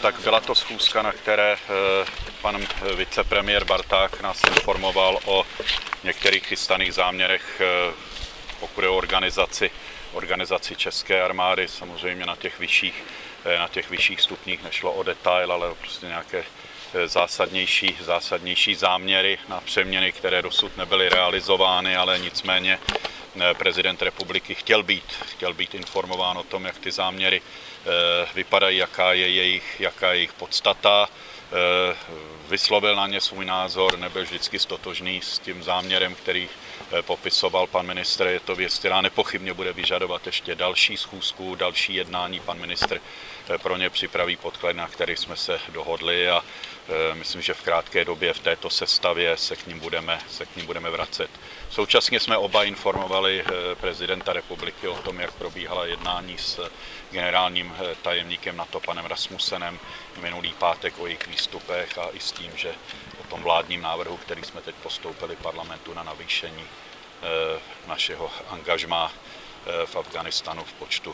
Tak byla to schůzka, na které pan vicepremiér Barták nás informoval o některých chystaných záměrech, pokud je o organizaci české armády, samozřejmě na těch vyšších stupních nešlo o detail, ale prostě nějaké zásadnější záměry na přeměny, které dosud nebyly realizovány, ale nicméně prezident republiky chtěl být informován o tom, jak ty záměry vypadají, jaká je jejich podstata. Vyslovil na ně svůj názor, nebyl vždycky stotožný s tím záměrem, který popisoval pan ministr. Je to věc, která nepochybně bude vyžadovat ještě další schůzku, další jednání. Pan ministr pro ně připraví podklad, na který jsme se dohodli, a myslím, že v krátké době v této sestavě se k ním budeme vracet. Současně jsme oba informovali prezidenta republiky o tom, jak probíhala jednání s generálním tajemníkem NATO panem Rasmussenem minulý pátek o jejich výstupech a i s tím, že o tom vládním návrhu, který jsme teď postoupili parlamentu na navýšení našeho angažmá v Afghánistánu v počtu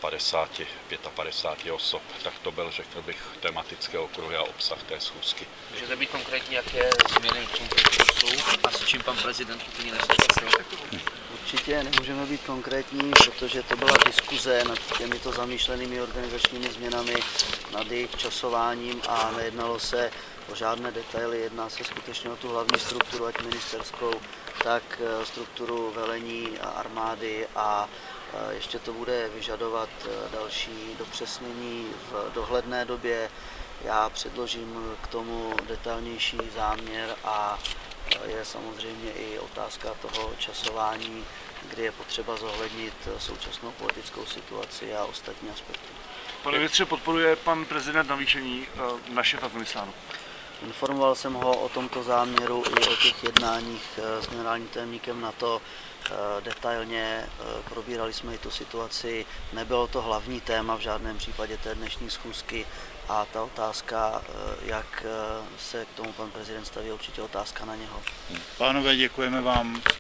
55 osob. Tak to byl, řekl bych, tematické okruhy a obsah té schůzky. Můžete být konkrétní, jaké změny konkrétně jsou a s čím pan prezident úplně nesouhlasil? Určitě nemůžeme být konkrétní, protože to byla diskuze nad těmito zamýšlenými organizačními změnami, nad jejich časováním a nejednalo se o žádné detaily, jedná se skutečně o tu hlavní strukturu, ať ministerskou, tak strukturu velení a armády, a ještě to bude vyžadovat další dopřesnění v dohledné době. Já předložím k tomu detailnější záměr a je samozřejmě i otázka toho časování, kdy je potřeba zohlednit současnou politickou situaci a ostatní aspekty. Pane ministře, podporuje pan prezident navýšení naše v Afghánistánu? Informoval jsem ho o tomto záměru i o těch jednáních s generálním tajemníkem NATO detailně, probírali jsme i tu situaci, nebylo to hlavní téma v žádném případě té dnešní schůzky, a ta otázka, jak se k tomu pan prezident staví, je určitě otázka na něho. Pánové, děkujeme vám.